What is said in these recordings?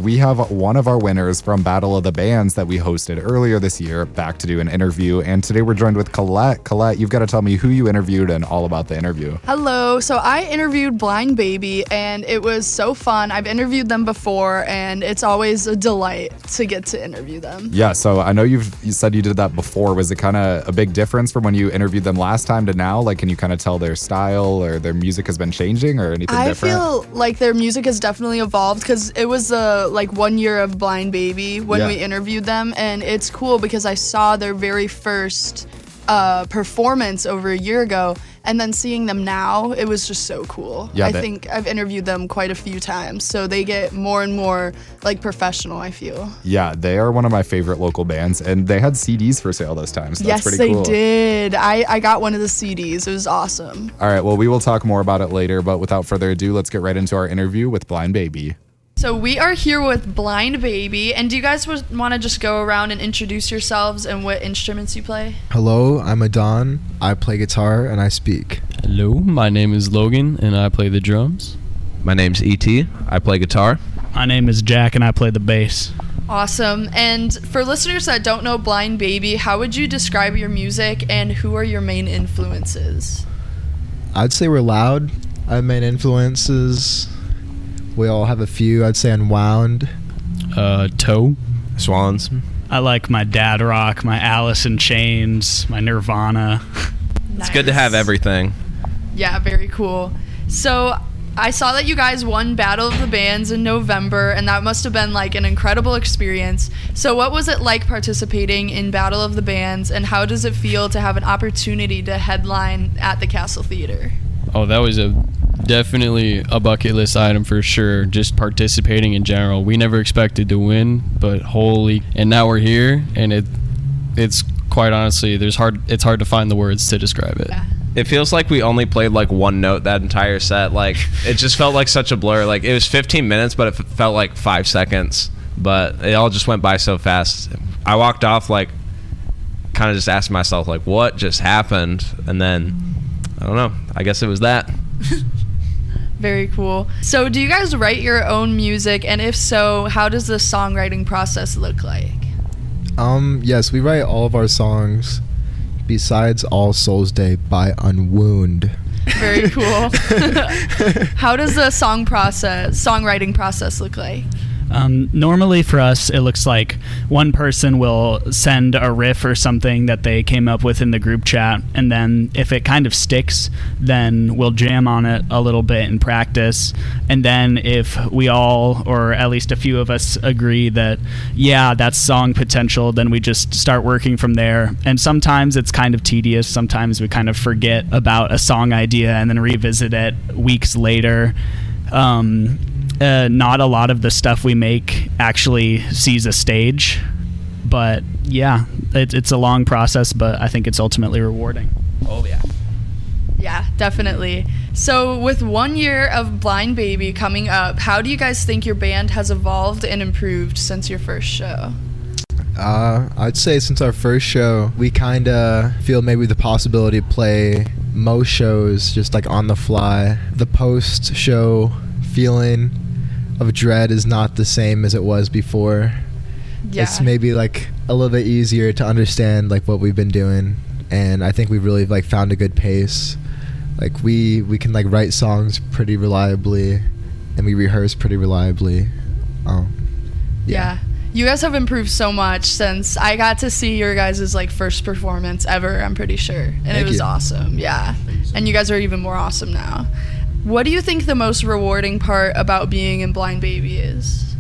We have one of our winners from Battle of the Bands that we hosted earlier this year back to do an interview. And today we're joined with Colette. Colette, you've got to tell me who you interviewed and all about the interview. Hello. So I interviewed Blind Baby, and it was so fun. I've interviewed them before, and it's always a delight to get to interview them. Yeah, so I know you said you did that before. Was it kind of a big difference from when you interviewed them last time to now? Like, can you kind of tell their style or their music has been changing or anything different? I feel like their music has definitely evolved because it was like 1 year of Blind Baby when we interviewed them, and it's cool because I saw their very first performance over a year ago, and then seeing them now, it was just so cool. I think I've interviewed them quite a few times, so they get more and more like professional, I feel. Yeah, they are one of my favorite local bands, and they had CDs for sale this time, so that's pretty cool. Yes, they did. I got one of the CDs. It was awesome. All right, well, we will talk more about it later, but without further ado, let's get right into our interview with Blind Baby. So we are here with Blind Baby, and do you guys want to just go around and introduce yourselves and what instruments you play? Hello, I'm Adon. I play guitar and I speak. Hello, my name is Logan and I play the drums. My name's E.T. I play guitar. My name is Jack and I play the bass. Awesome. And for listeners that don't know Blind Baby, how would you describe your music and who are your main influences? I'd say we're loud. Our main influences, we all have a few. I'd say Unwound. Toe. Swans. I like my dad rock, my Alice in Chains, my Nirvana. Nice. It's good to have everything. Yeah, very cool. So I saw that you guys won Battle of the Bands in November, and that must have been like an incredible experience. So what was it like participating in Battle of the Bands, and how does it feel to have an opportunity to headline at the Castle Theater? Oh, that was definitely a bucket list item for sure. Just participating in general. We never expected to win, but and now we're here, and it's quite honestly, it's hard to find the words to describe it. Yeah. It feels like we only played like one note that entire set. Like, it just felt like such a blur. Like, it was 15 minutes, but it felt like 5 seconds. But it all just went by so fast. I walked off like, kind of just asked myself like, what just happened? And then, I don't know, I guess it was that. Very cool. So do you guys write your own music, and if so, how does the songwriting process look like? Yes, we write all of our songs besides All Souls Day by Unwound. Very cool. How does the songwriting process look like? Normally for us, it looks like one person will send a riff or something that they came up with in the group chat, and then if it kind of sticks, then we'll jam on it a little bit in practice. And then if we all, or at least a few of us, agree that, yeah, that's song potential, then we just start working from there. And sometimes it's kind of tedious. Sometimes we kind of forget about a song idea and then revisit it weeks later. Not a lot of the stuff we make actually sees a stage, but yeah, it's a long process, but I think it's ultimately rewarding. Oh yeah. Yeah, definitely. So with 1 year of Blind Baby coming up, how do you guys think your band has evolved and improved since your first show? I'd say since our first show, we kind of feel maybe the possibility to play most shows just like on the fly. The post-show feeling of dread is not the same as it was before. Yeah. It's maybe like a little bit easier to understand like what we've been doing, and I think we've really like found a good pace. Like we can like write songs pretty reliably, and we rehearse pretty reliably. Yeah. You guys have improved so much since I got to see your guys' like first performance ever, I'm pretty sure. And it was awesome. Yeah. And you guys are even more awesome now. What do you think the most rewarding part about being in Blind Baby is?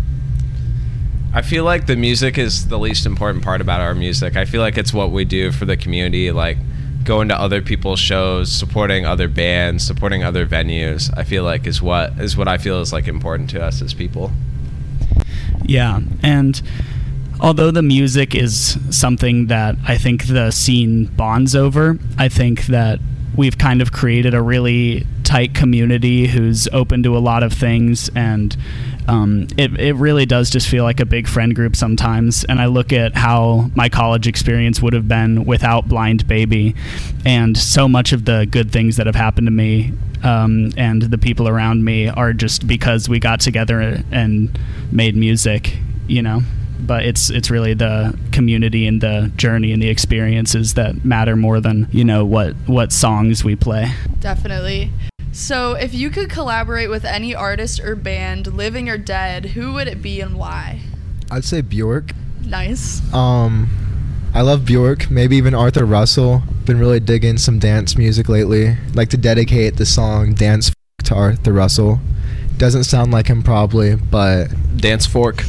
I feel like the music is the least important part about our music. I feel like it's what we do for the community, like going to other people's shows, supporting other bands, supporting other venues. I feel like is what I feel is like important to us as people. Yeah, and although the music is something that I think the scene bonds over, I think that we've kind of created a really tight community who's open to a lot of things, and it really does just feel like a big friend group sometimes. And I look at how my college experience would have been without Blind Baby, and so much of the good things that have happened to me and the people around me are just because we got together and made music, you know. But it's really the community and the journey and the experiences that matter more than, you know, what songs we play. Definitely. So if you could collaborate with any artist or band, living or dead, who would it be and why? I'd say Bjork. Nice. I love Bjork, maybe even Arthur Russell. Been really digging some dance music lately. Like to dedicate the song Dance to Arthur Russell. Doesn't sound like him probably, but Dance Fork.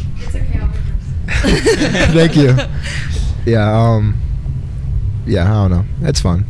thank you. Yeah, I don't know. It's fun.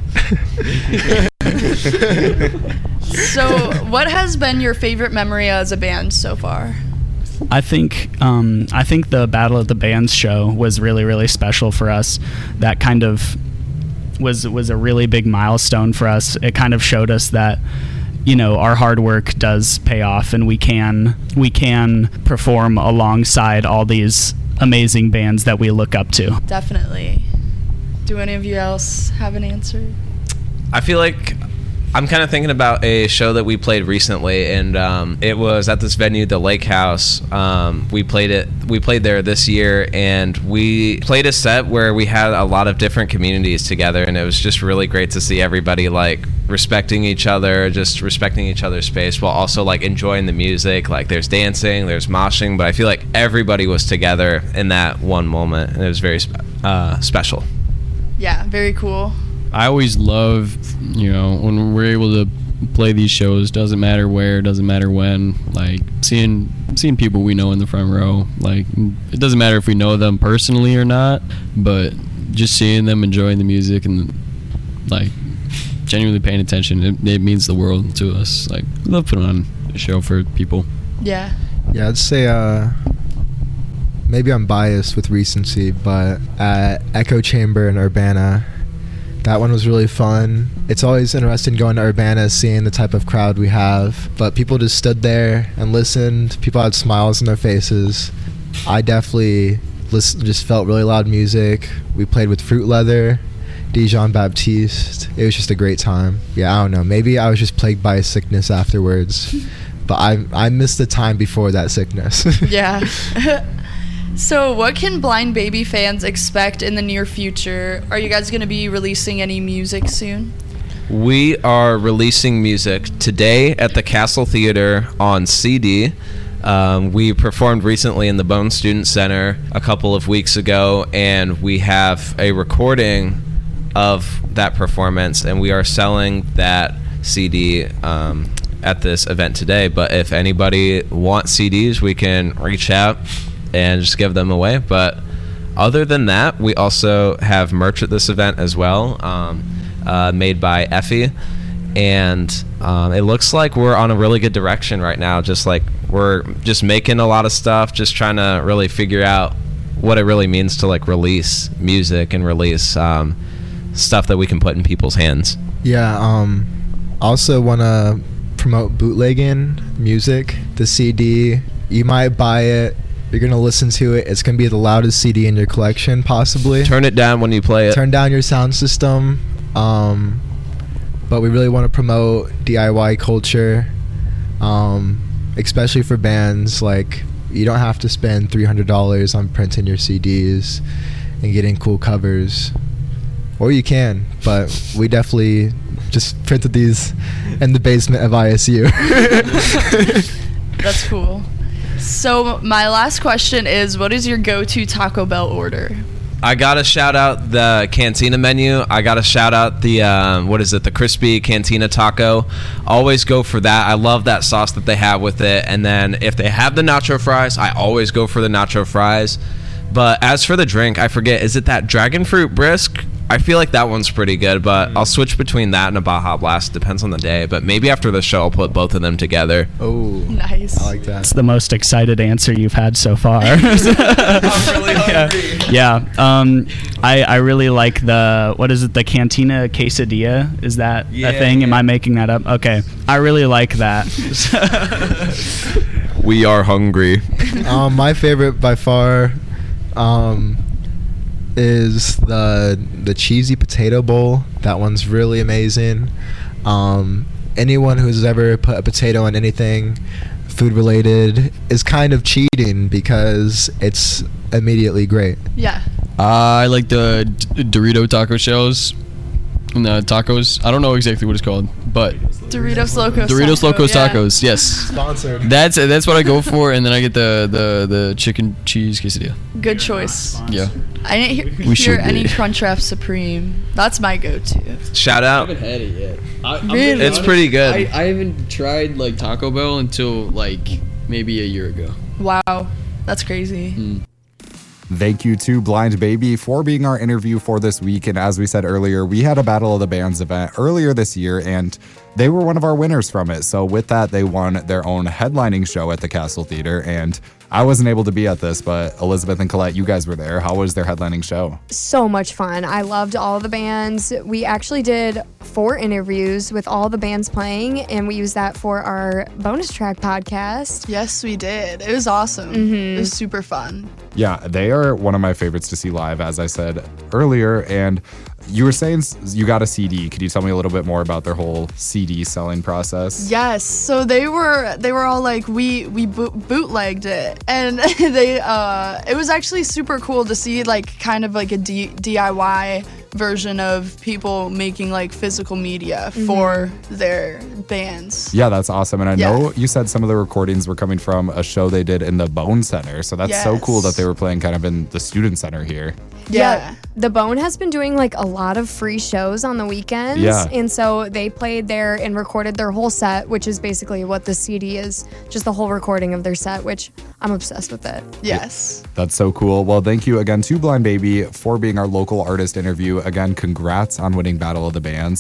So what has been your favorite memory as a band so far? I think the Battle of the Bands show was really, really special for us. That kind of was a really big milestone for us. It kind of showed us that, you know, our hard work does pay off, and we can perform alongside all these amazing bands that we look up to. Definitely. Do any of you else have an answer? I feel like I'm kind of thinking about a show that we played recently, and it was at this venue, the Lake House. We played there this year, and we played a set where we had a lot of different communities together, and it was just really great to see everybody like respecting each other, just respecting each other's space, while also like enjoying the music. Like there's dancing, there's moshing, but I feel like everybody was together in that one moment, and it was very special. Yeah, very cool. I always love, you know, when we're able to play these shows, doesn't matter where, doesn't matter when, like seeing people we know in the front row. Like it doesn't matter if we know them personally or not, but just seeing them enjoying the music and like genuinely paying attention, it means the world to us. Like we love putting on a show for people. Yeah. Yeah, I'd say maybe I'm biased with recency, but at Echo Chamber in Urbana, that one was really fun. It's always interesting going to Urbana, seeing the type of crowd we have, but people just stood there and listened. People had smiles on their faces. I definitely just felt really loud music. We played with Fruit Leather, Dijon Baptiste. It was just a great time. Yeah, I don't know. Maybe I was just plagued by a sickness afterwards, but I missed the time before that sickness. Yeah. So what can Blind Baby fans expect in the near future? Are you guys going to be releasing any music soon? We are releasing music today at the Castle Theater on CD. We performed recently in the Bone Student Center a couple of weeks ago, and we have a recording of that performance, and we are selling that CD at this event today. But if anybody wants CDs, we can reach out and just give them away. But other than that, we also have merch at this event as well, made by Effie, and it looks like we're on a really good direction right now. Just like we're just making a lot of stuff, just trying to really figure out what it really means to like release music and release stuff that we can put in people's hands. Yeah, also want to promote bootlegging music. The CD, you might buy it, you're going to listen to it, it's going to be the loudest CD in your collection possibly. Turn it down when you play it. Turn down your sound system. But we really want to promote DIY culture, especially for bands. Like, you don't have to spend $300 on printing your CDs and getting cool covers, or you can, but we definitely just printed these in the basement of ISU. That's cool. So my last question is, what is your go-to Taco Bell order? I gotta shout out the Cantina menu. I gotta shout out the the crispy Cantina taco. Always go for that. I love that sauce that they have with it. And then if they have the nacho fries, I always go for the nacho fries. But as for the drink, I forget, is it that dragon fruit brisk I feel like that one's pretty good, but I'll switch between that and a Baja Blast. Depends on the day, but maybe after the show I'll put both of them together. Oh, Nice. I like that. It's the most excited answer you've had so far. I'm really hungry. Yeah. I really like the Cantina Quesadilla. Is that a thing? Am I making that up? Okay. I really like that. We are hungry. My favorite by far is the cheesy potato bowl. That one's really amazing. Anyone who's ever put a potato on anything food related is kind of cheating because it's immediately great. Yeah. I like the Dorito taco shells. And the tacos. I don't know exactly what it's called, but Doritos Locos. Doritos Taco, Locos yeah. Tacos. Yes. Sponsored. That's what I go for, and then I get the chicken cheese quesadilla. Good choice. Yeah. I didn't We hear should any be. Crunchwrap Supreme. That's my go-to. Shout out. had it yet. Really? It's pretty good. I haven't tried like Taco Bell until like maybe a year ago. Wow. That's crazy. Thank you to Blind Baby for being our interview for this week. And as we said earlier, we had a Battle of the Bands event earlier this year, and they were one of our winners from it. So with that, they won their own headlining show at the Castle Theater. And I wasn't able to be at this, but Elizabeth and Colette, you guys were there. How was their headlining show? So much fun. I loved all of the bands. We actually did 4 interviews with all the bands playing, and we used that for our bonus track podcast. Yes, we did. It was awesome. It was super fun. Yeah, they are one of my favorites to see live, as I said earlier. And you were saying you got a CD. Could you tell me a little bit more about their whole CD selling process? Yes. So they were all like, we bootlegged it, and they it was actually super cool to see like kind of like a DIY version of people making like physical media for their bands. Yeah, that's awesome. And I Yeah. know you said some of the recordings were coming from a show they did in the Bone Center. So that's so cool that Yes. they were playing kind of in the student center here. Yeah. The Bone has been doing like a lot of free shows on the weekends. Yeah. And so they played there and recorded their whole set, which is basically what the CD is, just the whole recording of their set, which I'm obsessed with it. Yes. That's so cool. Well, thank you again to Blind Baby for being our local artist interview. Again, congrats on winning Battle of the Bands.